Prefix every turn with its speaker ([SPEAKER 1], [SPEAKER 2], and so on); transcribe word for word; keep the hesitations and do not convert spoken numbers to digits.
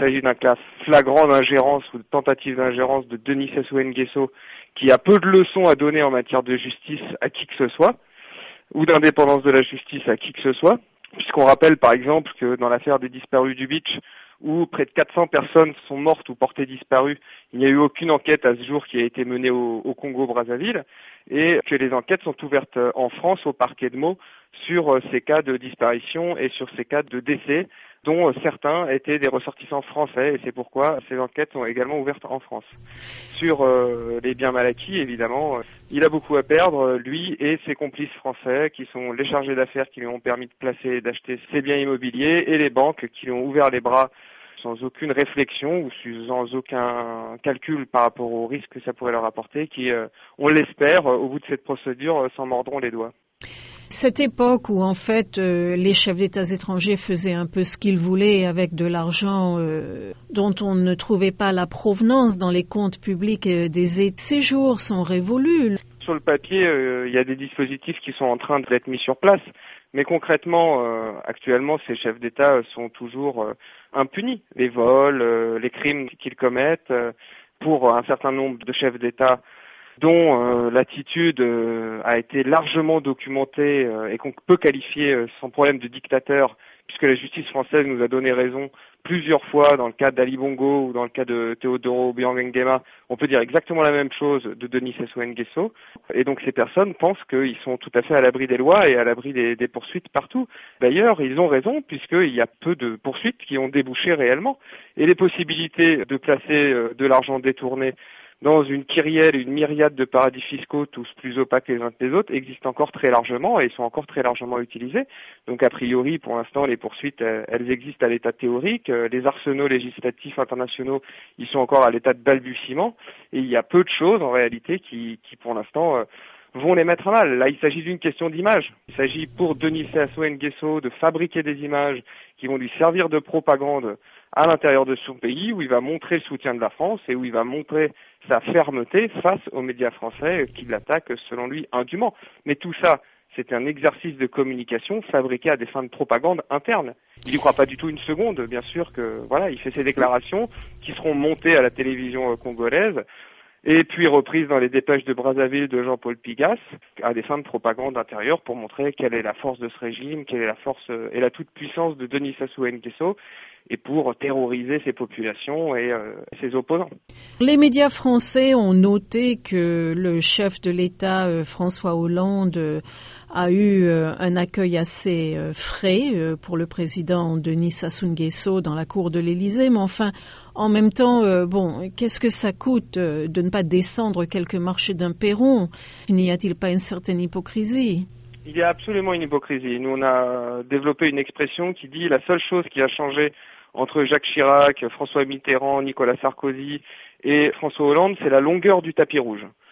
[SPEAKER 1] s'agit d'un cas flagrant d'ingérence ou de tentative d'ingérence de Denis Sassou Nguesso, qui a peu de leçons à donner en matière de justice à qui que ce soit, ou d'indépendance de la justice à qui que ce soit, puisqu'on rappelle par exemple que dans l'affaire des disparus du Beach, où près de quatre cents personnes sont mortes ou portées disparues, il n'y a eu aucune enquête à ce jour qui a été menée au, au Congo-Brazzaville, et que les enquêtes sont ouvertes en France au parquet de Meaux sur ces cas de disparition et sur ces cas de décès, dont certains étaient des ressortissants français, et c'est pourquoi ces enquêtes sont également ouvertes en France. Sur euh, les biens mal acquis, évidemment, euh, il a beaucoup à perdre, lui et ses complices français, qui sont les chargés d'affaires qui lui ont permis de placer et d'acheter ses biens immobiliers, et les banques qui lui ont ouvert les bras sans aucune réflexion ou sans aucun calcul par rapport au risque que ça pourrait leur apporter, qui, euh, on l'espère, au bout de cette procédure, s'en mordront les doigts.
[SPEAKER 2] Cette époque où en fait euh, les chefs d'État étrangers faisaient un peu ce qu'ils voulaient avec de l'argent euh, dont on ne trouvait pas la provenance dans les comptes publics euh, des États, ces jours sont révolus.
[SPEAKER 1] Sur le papier, euh, il y a des dispositifs qui sont en train d'être mis sur place, mais concrètement, euh, actuellement, ces chefs d'État sont toujours euh, impunis. Les vols, euh, les crimes qu'ils commettent, euh, pour un certain nombre de chefs d'État dont euh, l'attitude euh, a été largement documentée euh, et qu'on peut qualifier euh, sans problème de dictateur, puisque la justice française nous a donné raison plusieurs fois dans le cas d'Ali Bongo ou dans le cas de Teodoro Obiang Nguema. On peut dire exactement la même chose de Denis Sassou Nguesso. Et donc ces personnes pensent qu'ils sont tout à fait à l'abri des lois et à l'abri des, des poursuites partout. D'ailleurs, ils ont raison, puisqu'il y a peu de poursuites qui ont débouché réellement. Et les possibilités de placer euh, de l'argent détourné dans une kyrielle, une myriade de paradis fiscaux, tous plus opaques les uns que les autres, existent encore très largement et sont encore très largement utilisés. Donc a priori, pour l'instant, les poursuites, elles existent à l'état théorique. Les arsenaux législatifs internationaux, ils sont encore à l'état de balbutiement. Et il y a peu de choses, en réalité, qui, qui pour l'instant, vont les mettre à mal. Là, il s'agit d'une question d'image. Il s'agit pour Denis Sassou Nguesso de fabriquer des images qui vont lui servir de propagande à l'intérieur de son pays, où il va montrer le soutien de la France et où il va montrer sa fermeté face aux médias français qui l'attaquent, selon lui, indûment. Mais tout ça, c'est un exercice de communication fabriqué à des fins de propagande interne. Il n'y croit pas du tout une seconde, bien sûr que, voilà, il fait ses déclarations qui seront montées à la télévision congolaise et puis reprises dans les dépêches de Brazzaville de Jean-Paul Pigas à des fins de propagande intérieure pour montrer quelle est la force de ce régime, quelle est la force et la toute-puissance de Denis Sassou Nguesso, et pour terroriser ses populations et euh, ses opposants.
[SPEAKER 2] Les médias français ont noté que le chef de l'État, euh, François Hollande, euh, a eu euh, un accueil assez euh, frais euh, pour le président Denis Sassou Nguesso dans la cour de l'Élysée, mais enfin, en même temps, euh, bon, qu'est-ce que ça coûte euh, de ne pas descendre quelques marches d'un perron? N'y a-t-il pas une certaine hypocrisie?
[SPEAKER 1] Il y a absolument une hypocrisie. Nous, on a développé une expression qui dit la seule chose qui a changé entre Jacques Chirac, François Mitterrand, Nicolas Sarkozy et François Hollande, c'est la longueur du tapis rouge.